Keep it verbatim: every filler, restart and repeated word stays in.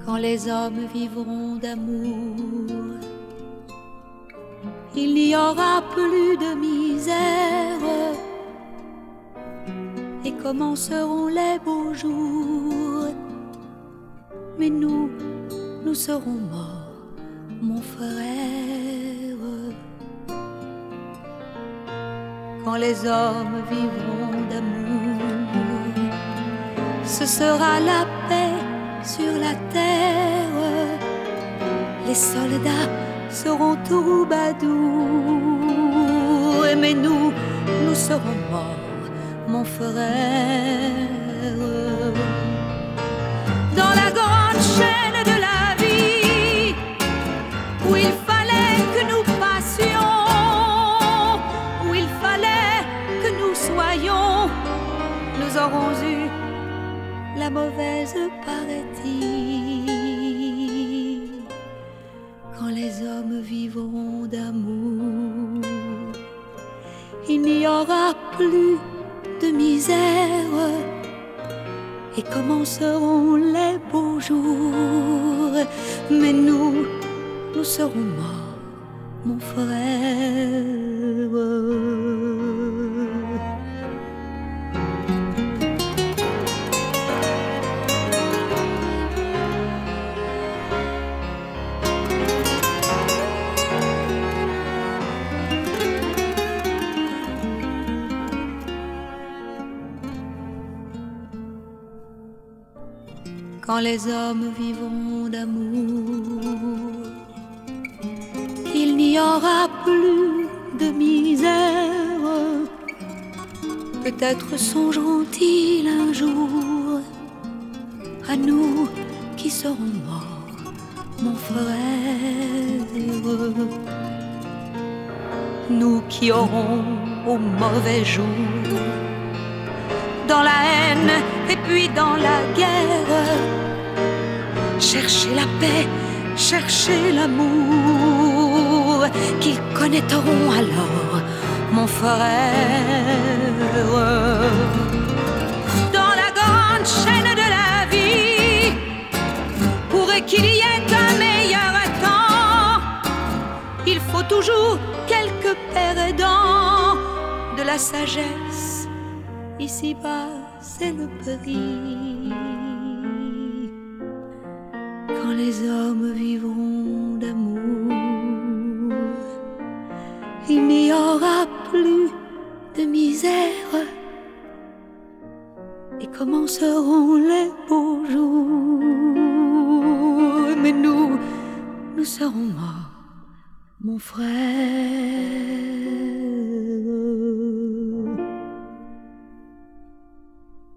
quand les hommes vivront d'amour, il n'y aura plus de misère et commenceront les beaux jours. Mais nous, nous serons morts, mon frère, quand les hommes vivront d'amour. Ce sera la paix sur la terre, les soldats seront troubadours. Mais nous, nous serons morts, mon frère, dans la grande chaîne de la vie où il fallait que nous passions, où il fallait que nous soyons. Nous aurons eu la mauvaise paraît-il, quand les hommes vivront d'amour. Il n'y aura plus de misère et commenceront les beaux jours. Mais nous, nous serons morts, mon frère. Quand les hommes vivront d'amour, il n'y aura plus de misère. Peut-être songeront-ils un jour à nous qui serons morts, mon frère. Nous qui aurons au mauvais jour, dans la haine et puis dans la guerre, chercher la paix, chercher l'amour, qu'ils connaîtront alors, mon frère. Dans la grande chaîne de la vie, pour qu'il y ait un meilleur temps, il faut toujours quelques perdants. De la sagesse, ici-bas, c'est le prix. Quand les hommes vivront d'amour, il n'y aura plus de misère et commenceront les beaux jours. Mais nous, nous serons morts, mon frère.